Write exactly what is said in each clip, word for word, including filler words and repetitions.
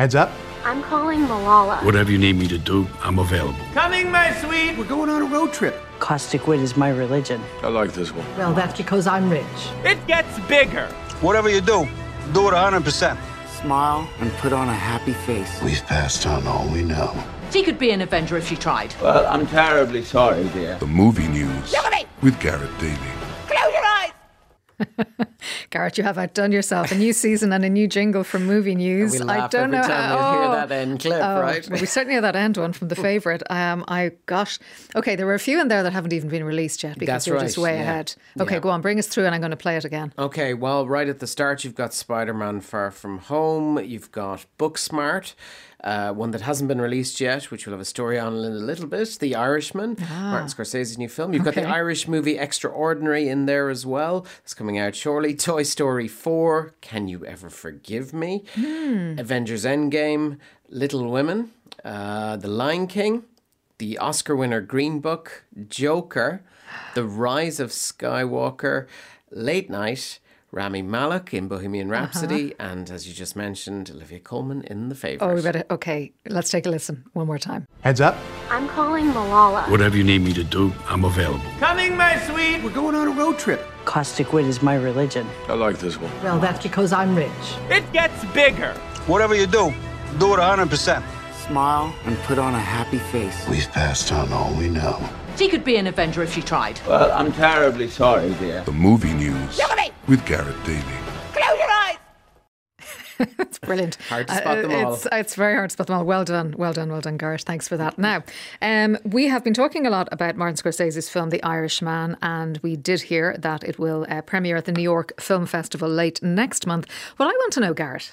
Heads up. I'm calling Malala. Whatever you need me to do, I'm available. Coming, my sweet. We're going on a road trip. Caustic wit is my religion. I like this one. Well, that's because I'm rich. It gets bigger. Whatever you do, do it one hundred percent. Smile and put on a happy face. We've passed on all we know. She could be an Avenger if she tried. Well, I'm terribly sorry, dear. The movie news with Garrett Daly. Close your eyes! Garrett, you have outdone yourself. A new season and a new jingle from Movie News. We laugh I don't every know time how. we hear oh, that end clip, oh, right? Well, we certainly have that end one from The Favourite. Um, I gosh, okay, there were a few in there that haven't even been released yet because That's you're right, just way yeah. ahead. Okay, Yeah. go on, bring us through, and I'm going to play it again. Okay, well, right at the start, you've got Spider-Man Far From Home. You've got Booksmart, uh, one that hasn't been released yet, which we'll have a story on in a little bit. The Irishman, Ah. Martin Scorsese's new film. You've got Okay. the Irish movie Extraordinary in there as well. It's coming out shortly. Toy Story four, Can You Ever Forgive Me? Hmm. Avengers Endgame, Little Women, uh, The Lion King, the Oscar winner Green Book, Joker, The Rise of Skywalker, Late Night, Rami Malek in Bohemian Rhapsody, Uh-huh. and as you just mentioned, Olivia Colman in The Favourite. Oh, we better. Okay, let's take a listen one more time. Heads up. I'm calling Malala. Whatever you need me to do, I'm available. Coming, my sweet. We're going on a road trip. Caustic wit is my religion. I like this one. Well, that's because I'm rich. It gets bigger. Whatever you do, do it one hundred percent. Smile and put on a happy face. We've passed on all we know. She could be an Avenger if she tried. Well, I'm terribly sorry, dear. The movie news with Garrett Daly. Close your eyes! It's brilliant. Hard to spot them all. It's, it's very hard to spot them all. Well done, well done, well done, Garrett. Thanks for that. Now, um, we have been talking a lot about Martin Scorsese's film, The Irishman, and we did hear that it will uh, premiere at the New York Film Festival late next month. What I want to know, Garrett,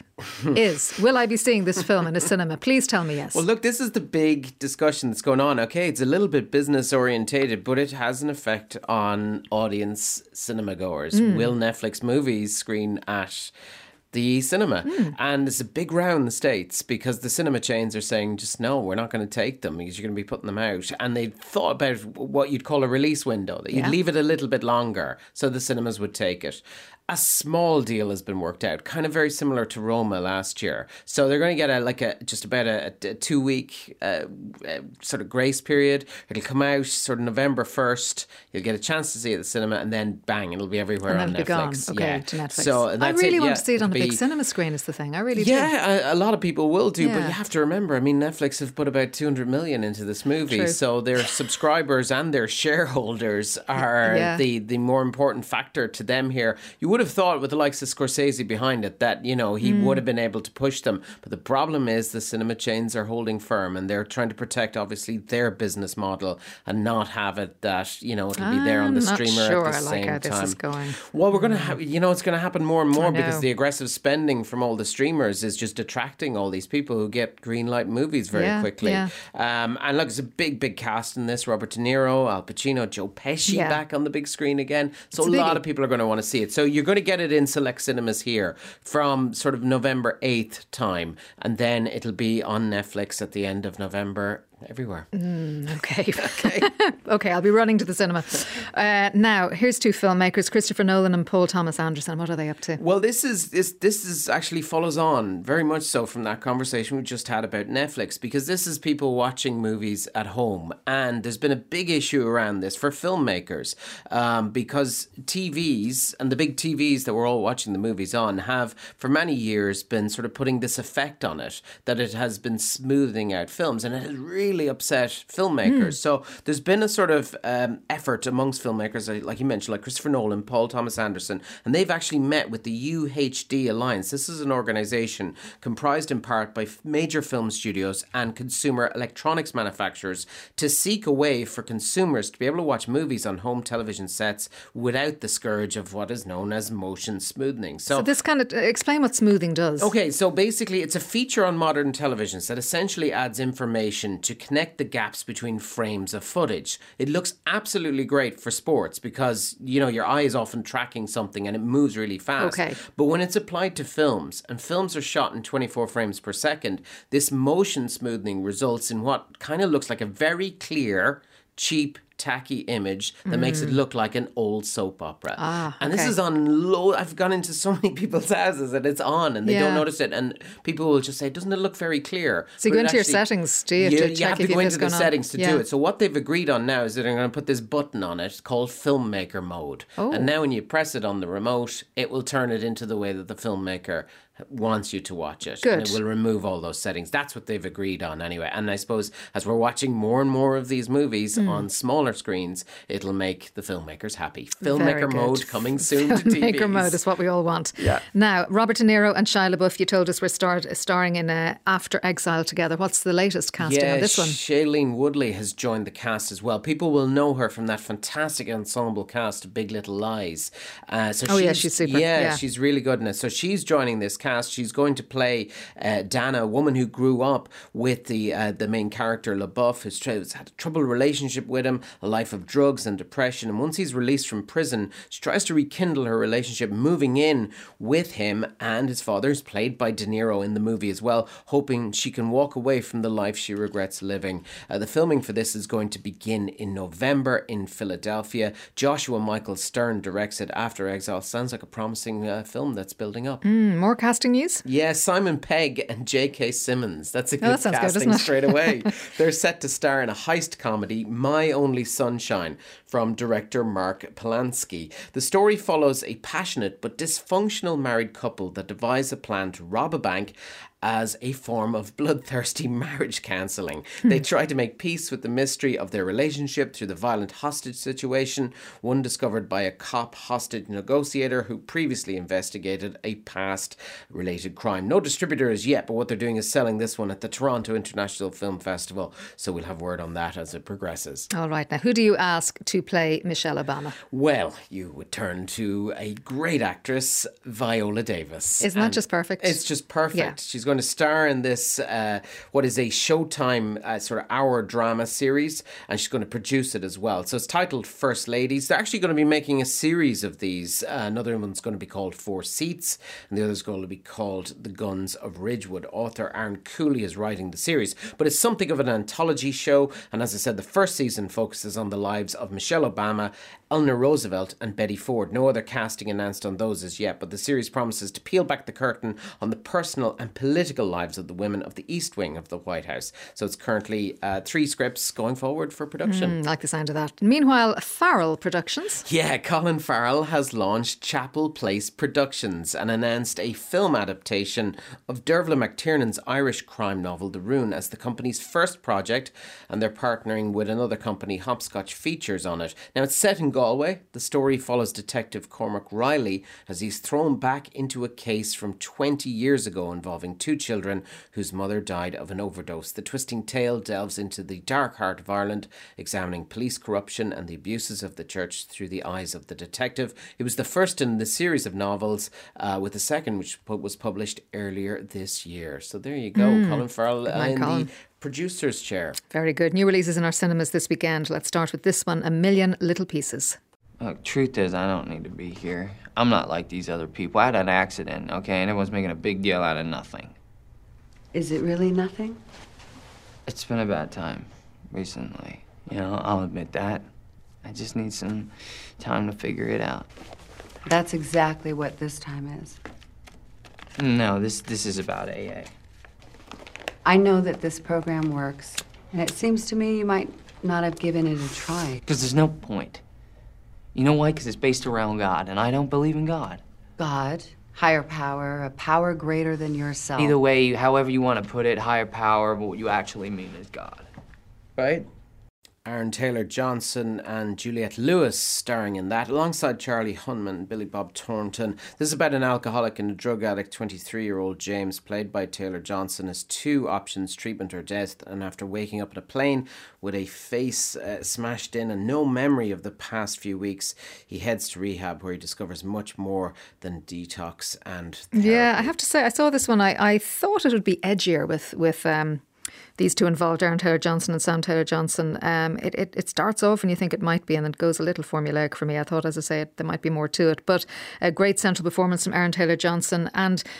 is will I be seeing this film in a cinema? Please tell me yes. Well, look, this is the big discussion that's going on. Okay, it's a little bit business orientated, but it has an effect on audience cinema goers. Mm. Will Netflix movies screen at the cinema? Mm. And it's a big row in the States because the cinema chains are saying, just no, we're not going to take them because you're going to be putting them out. And they thought about what you'd call a release window, that you'd Yeah. leave it a little bit longer so the cinemas would take it. A small deal has been worked out, kind of very similar to Roma last year. So they're going to get a like a just about a, a two week uh, uh, sort of grace period. It'll come out sort of November first. You'll get a chance to see it at the cinema, and then bang, it'll be everywhere and on then it'll be gone. Netflix. Okay, yeah. to Netflix. So I that's really it. want yeah, to see it on a it'll big be- cinema screen. Is the thing. I really do. Yeah, a, a lot of people will do, but Yeah. you have to remember. I mean, Netflix have put about two hundred million into this movie, True. so their subscribers and their shareholders are Yeah. the the more important factor to them here. You would have thought, with the likes of Scorsese behind it, that you know he Mm. would have been able to push them, but the problem is the cinema chains are holding firm, and they're trying to protect obviously their business model and not have it that you know it'll be there on the I'm not streamer sure at the I like same how this time. is going. Well, we're going to have, you know, it's going to happen more and I more know. because the aggressive spending from all the streamers is just attracting all these people who get green light movies very Yeah, quickly. yeah. Um, and look, it's a big, big cast in this. Robert De Niro, Al Pacino, Joe Pesci Yeah. back on the big screen again. So It's a a lot biggie. of people are going to want to see it. So you're going to get it in select cinemas here from sort of November eighth time. And then it'll be on Netflix at the end of November everywhere. Okay, okay, okay. I'll be running to the cinema. Uh, now, here's two filmmakers: Christopher Nolan and Paul Thomas Anderson. What are they up to? Well, this is this this is actually follows on very much so from that conversation we just had about Netflix, because this is people watching movies at home, and there's been a big issue around this for filmmakers um, because T Vs and the big T Vs that we're all watching the movies on have for many years been sort of putting this effect on it that it has been smoothing out films, and it has really upset filmmakers. So there's been a sort of um, effort amongst filmmakers, like you mentioned, like Christopher Nolan, Paul Thomas Anderson, and they've actually met with the U H D Alliance. This is an organisation comprised in part by major film studios and consumer electronics manufacturers to seek a way for consumers to be able to watch movies on home television sets without the scourge of what is known as motion smoothing. So, So this kind of explain what smoothing does. Okay, so basically it's a feature on modern televisions that essentially adds information to connect the gaps between frames of footage. It looks absolutely great for sports because, you know, your eye is often tracking something and it moves really fast. Okay. But when it's applied to films, and films are shot in twenty-four frames per second, this motion smoothing results in what kind of looks like a very clear, cheap tacky image that mm. makes it look like an old soap opera. Ah, and okay. this is on low. I've gone into so many people's houses and it's on and they yeah. don't notice it. And people will just say, doesn't it look very clear? So you but go into actually, your settings, do you? You, to you check have to if go into the settings on? to yeah. do it. So what they've agreed on now is that they're going to put this button on it called filmmaker mode. Oh. And now when you press it on the remote, it will turn it into the way that the filmmaker wants you to watch it. Good. And it will remove all those settings. That's what they've agreed on anyway. And I suppose as we're watching more and more of these movies mm. on smaller screens, it'll make the filmmakers happy. Filmmaker mode coming soon to T Vs. Filmmaker mode is what we all want. Yeah. Now, Robert De Niro and Shia LaBeouf, you told us, were start, starring in uh, After Exile together. What's the latest casting yeah, on this one? Shailene Woodley has joined the cast as well. People will know her from that fantastic ensemble cast of Big Little Lies. Uh, so oh she's, yeah, she's super. Yeah, yeah, she's really good in it. So she's joining this cast. She's going to play uh, Dana, a woman who grew up with the uh, the main character LaBeouf, who's tra- had a troubled relationship with him, a life of drugs and depression. And once he's released from prison, she tries to rekindle her relationship, moving in with him and his father, who's played by De Niro in the movie as well, hoping she can walk away from the life she regrets living. Uh, the filming for this is going to begin in November in Philadelphia. Joshua Michael Stern directs it. After Exile sounds like a promising uh, film that's building up. Mm, more casting news? Yeah, Simon Pegg and J K. Simmons. That's a good oh, that casting good, straight away. They're set to star in a heist comedy, My Only Sunshine, from director Mark Polanski. The story follows a passionate but dysfunctional married couple that devise a plan to rob a bank as a form of bloodthirsty marriage counselling. They try to make peace with the mystery of their relationship through the violent hostage situation, one discovered by a cop hostage negotiator who previously investigated a past related crime. No distributor as yet, but what they're doing is selling this one at the Toronto International Film Festival, so we'll have word on that as it progresses. All right, now who do you ask to play Michelle Obama? Well, you would turn to a great actress, Viola Davis. Isn't that just perfect? It's just perfect. Yeah. She's going to star in this, uh, what is a Showtime uh, sort of hour drama series, and she's going to produce it as well. So it's titled First Ladies. They're actually going to be making a series of these. Uh, another one's going to be called Four Seats, and the other's going to be called The Guns of Ridgewood. Author Aaron Cooley is writing the series, but it's something of an anthology show, and as I said, the first season focuses on the lives of Michelle Obama, Eleanor Roosevelt and Betty Ford. No other casting announced on those as yet, but the series promises to peel back the curtain on the personal and political lives of the women of the East Wing of the White House. So it's currently uh, three scripts going forward for production. Mm, like the sound of that. Meanwhile, Farrell Productions. Yeah, Colin Farrell has launched Chapel Place Productions and announced a film adaptation of Dervla McTiernan's Irish crime novel The Rune as the company's first project, and they're partnering with another company, Hopscotch Features, on it. Now, it's set in Galway. The story follows Detective Cormac Riley as he's thrown back into a case from twenty years ago involving two children whose mother died of an overdose. The twisting tale delves into the dark heart of Ireland, examining police corruption and the abuses of the church through the eyes of the detective. It was the first in the series of novels, uh, with the second which was published earlier this year. So there you go, mm. Colin Farrell uh, in Colin. the producer's chair. Very good. New releases in our cinemas this weekend. Let's start with this one, A Million Little Pieces. Look, truth is, I don't need to be here. I'm not like these other people. I had an accident, okay, and everyone's making a big deal out of nothing. Is it really nothing? It's been a bad time recently. You know, I'll admit that. I just need some time to figure it out. That's exactly what this time is. No, this this is about A A. I know that this program works, and it seems to me you might not have given it a try. Because there's no point. You know why? Because it's based around God, and I don't believe in God. God, higher power, a power greater than yourself. Either way, however you want to put it, higher power, but what you actually mean is God. Right? Aaron Taylor-Johnson and Juliette Lewis starring in that, alongside Charlie Hunman, Billy Bob Thornton. This is about an alcoholic and a drug addict, twenty-three-year-old James, played by Taylor-Johnson, has two options, treatment or death, and after waking up in a plane with a face uh, smashed in and no memory of the past few weeks, he heads to rehab where he discovers much more than detox and therapy. Yeah, I have to say, I saw this one, I, I thought it would be edgier with... with um these two involved, Aaron Taylor-Johnson and Sam Taylor-Johnson. Um, it, it, it starts off and you think it might be, and then it goes a little formulaic for me. I thought, as I say, it, there might be more to it. But a great central performance from Aaron Taylor-Johnson. And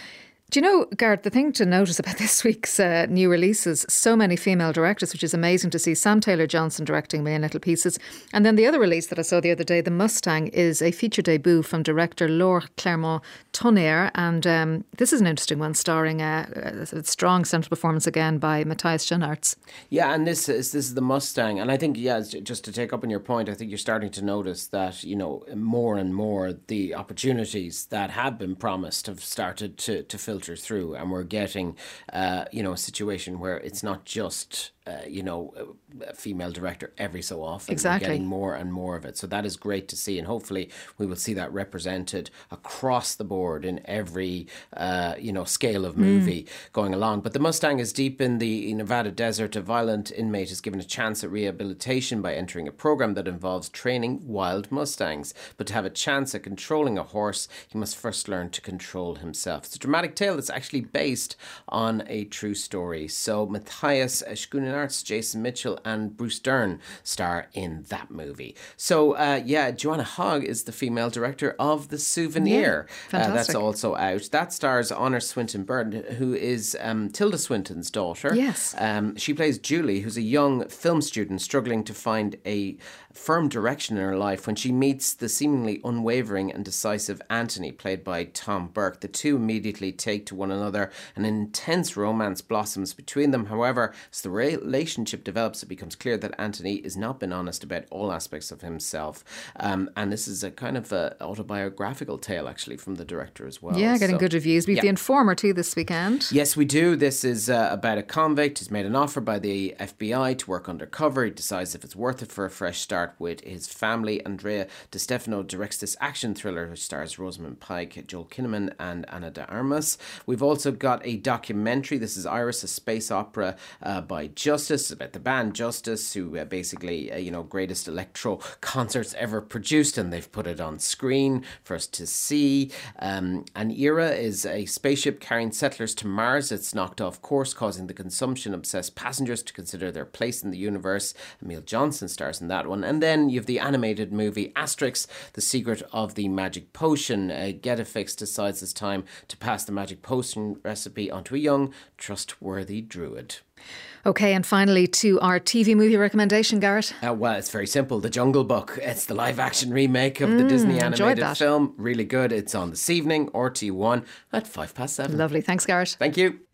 Do you know, Garrett, the thing to notice about this week's uh, new releases, so many female directors, which is amazing to see. Sam Taylor-Johnson directing Million Little Pieces. And then the other release that I saw the other day, The Mustang, is a feature debut from director Laure Clermont-Tonnerre. And um, this is an interesting one, starring uh, a strong central performance again by Matthias Schoenaerts. Yeah, and this is this is The Mustang. And I think, yeah, just to take up on your point, I think you're starting to notice that, you know, more and more the opportunities that have been promised have started to, to filter through, and we're getting uh, you know, a situation where it's not just uh, you know, a female director every so often. Exactly. We're getting more and more of it, so that is great to see, and hopefully we will see that represented across the board in every uh, you know, scale of movie mm. going along. But The Mustang is deep in the Nevada desert. A violent inmate is given a chance at rehabilitation by entering a program that involves training wild mustangs, but to have a chance at controlling a horse, he must first learn to control himself. It's a dramatic tale that's actually based on a true story. So Matthias Schoenaerts, Jason Mitchell and Bruce Dern star in that movie. So uh, yeah, Joanna Hogg is the female director of The Souvenir. Yeah, uh, that's also out. That stars Honor Swinton Byrne, who is um, Tilda Swinton's daughter. Yes. Um, she plays Julie, who's a young film student struggling to find a firm direction in her life when she meets the seemingly unwavering and decisive Anthony, played by Tom Burke. The two immediately take to one another. An intense romance blossoms between them. However, as the relationship develops, it becomes clear that Anthony has not been honest about all aspects of himself. Um, and this is a kind of a autobiographical tale, actually, from the director as well. Yeah, getting so, good reviews. We've yeah. The Informer too this weekend. Yes, we do. This is uh, about a convict who's made an offer by the F B I to work undercover. He decides if it's worth it for a fresh start with his family. Andrea Di Stefano directs this action thriller, which stars Rosamund Pike, Joel Kinnaman and Ana de Armas. We've also got a documentary. This is Iris, a space opera uh, by Justice, about the band Justice, who uh, basically, uh, you know, greatest electro concerts ever produced, and they've put it on screen for us to see. Um, An Era is a spaceship carrying settlers to Mars. It's knocked off course, causing the consumption-obsessed passengers to consider their place in the universe. Emil Johnson stars in that one. And then you have the animated movie Asterix, The Secret of the Magic Potion. Uh, Getafix decides it's time to pass the magic potion recipe onto a young, trustworthy druid. Okay, and finally to our T V movie recommendation, Garrett. Uh, well, it's very simple. The Jungle Book. It's the live-action remake of the mm, Disney animated film. Really good. It's on this evening, R T one, at five past seven. Lovely. Thanks, Garrett. Thank you.